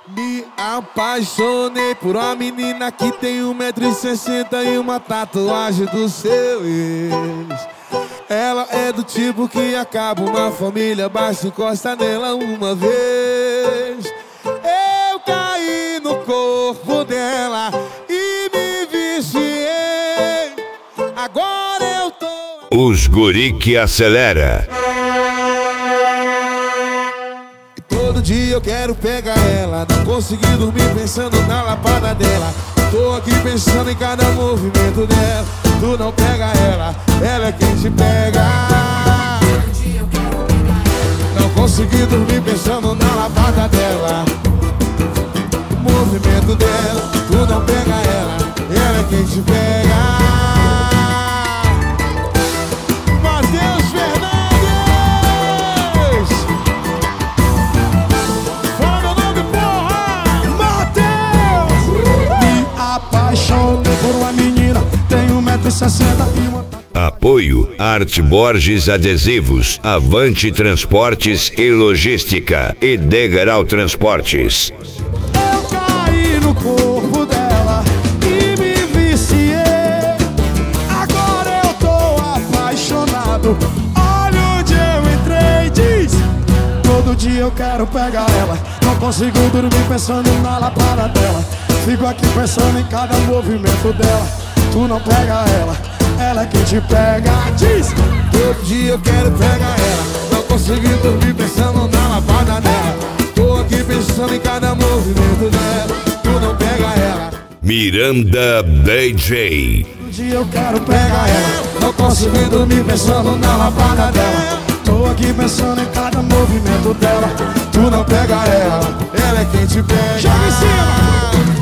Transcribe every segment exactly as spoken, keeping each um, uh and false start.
Me apaixonei por uma menina que tem um metro e sessenta e uma tatuagem do seu ex. Ela é do tipo que acaba uma família, basta encosta nela uma vez. Eu caí no corpo dela e me viciei. Agora eu tô... Os guri que acelera. Todo dia eu quero pegar ela, não consegui dormir pensando na lapada dela. Tô aqui pensando em cada movimento dela. Tu não pega ela, ela é quem te pega. Não consegui dormir pensando na lapada dela. O movimento dela, tu não pega ela, ela é quem te pega. Por uma menina, tem um metro e sessenta e uma... Apoio Arte Borges Adesivos, Avante Transportes e Logística e Degrau Transportes. Eu caí no corpo dela e me viciei. Agora eu tô apaixonado. Olha onde eu entrei, diz. Todo dia eu quero pegar ela, não consigo dormir pensando na lapada dela. Fico aqui pensando em cada movimento dela. Tu não pega ela, ela é quem te pega, diz. Todo dia eu quero pegar ela, não consegui dormir pensando na lapada dela. Tô aqui pensando em cada movimento dela. Tu não pega ela. Miranda D J. Todo dia eu quero pegar ela, não consegui dormir pensando na lapada dela. Tô aqui pensando em cada movimento dela. Tu não pega ela, ela é quem te pega. Joga em cima.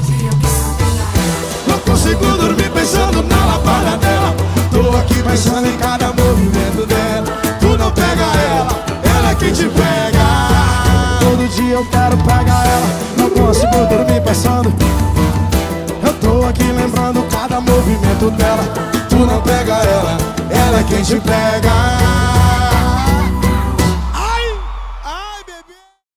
Não consigo dormir pensando na lapada dela. Tô aqui pensando em cada movimento dela. Tu não pega ela, ela é quem te pega. Todo dia eu quero pegar ela, não consigo dormir pensando. Eu tô aqui lembrando cada movimento dela. Tu não pega ela, ela é quem te pega.